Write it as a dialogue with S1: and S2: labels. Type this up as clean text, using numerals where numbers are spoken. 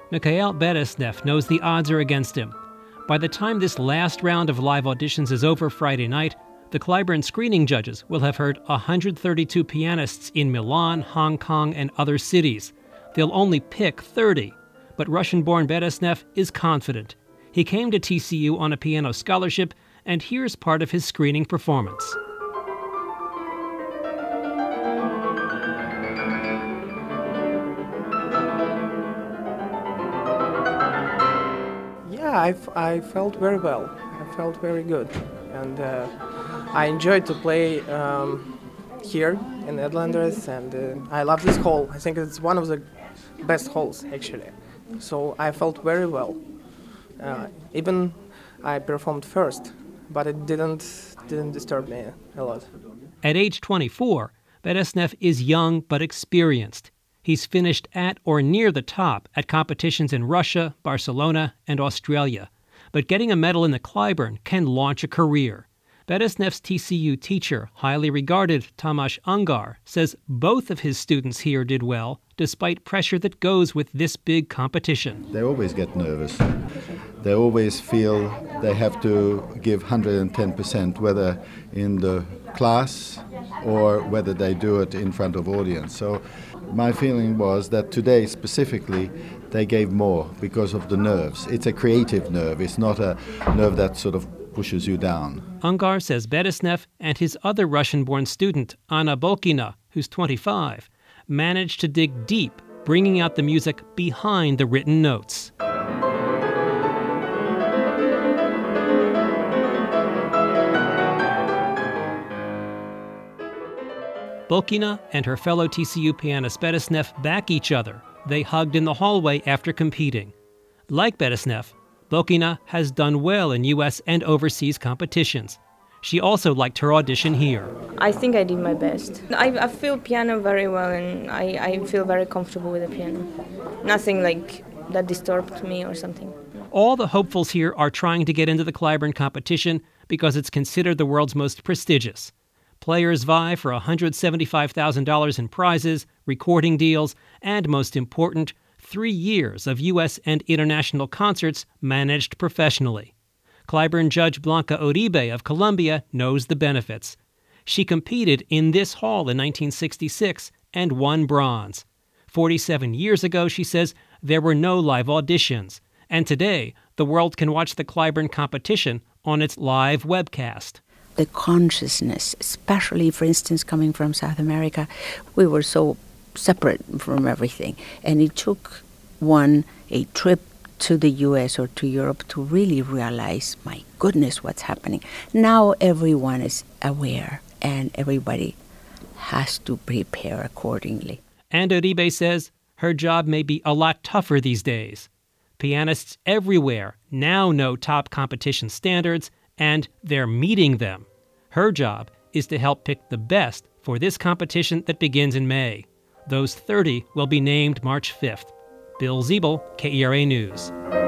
S1: Mikhail Beresnev knows the odds are against him. By the time this last round of live auditions is over Friday night, the Clyburn screening judges will have heard 132 pianists in Milan, Hong Kong, and other cities. They'll only pick 30, but Russian-born Beresnev is confident. He came to TCU on a piano scholarship, and here's part of his screening performance.
S2: I felt very well. I felt very good, and I enjoyed to play here in Edlanders, and I love this hall. I think it's one of the best halls, actually. So I felt very well. Even I performed first, but it didn't disturb me a lot.
S1: At age 24, Beresnev is young but experienced. He's finished at or near the top at competitions in Russia, Barcelona, and Australia. But getting a medal in the Clyburn can launch a career. Beresnev's TCU teacher, highly regarded Tamas Ungar, says both of his students here did well, despite pressure that goes with this big competition.
S3: They always get nervous. They always feel they have to give 110%, whether in the class or whether they do it in front of audience. So my feeling was that today specifically they gave more because of the nerves. It's a creative nerve. It's not a nerve that sort of pushes you down.
S1: Ungar says Beresnev and his other Russian-born student, Anna Bolkina, who's 25, managed to dig deep, bringing out the music behind the written notes. Bolkina and her fellow TCU pianist Beresnev back each other. They hugged in the hallway after competing. Like Beresnev, Bolkina has done well in U.S. and overseas competitions. She also liked her audition here.
S4: I think I did my best. I feel piano very well, and I feel very comfortable with the piano. Nothing like that disturbed me or something.
S1: All the hopefuls here are trying to get into the Clyburn competition because it's considered the world's most prestigious. Players vie for $175,000 in prizes, recording deals, and most important, 3 years of U.S. and international concerts managed professionally. Clyburn judge Blanca Uribe of Colombia knows the benefits. She competed in this hall in 1966 and won bronze. 47 years ago, she says, there were no live auditions. And today, the world can watch the Clyburn competition on its live webcast.
S5: The consciousness, especially, for instance, coming from South America, we were so separate from everything. And it took a trip to the U.S. or to Europe to really realize, my goodness, what's happening. Now everyone is aware and everybody has to prepare accordingly.
S1: And Uribe says her job may be a lot tougher these days. Pianists everywhere now know top competition standards, and they're meeting them. Her job is to help pick the best for this competition that begins in May. Those 30 will be named March 5th. Bill Ziebel, KERA News.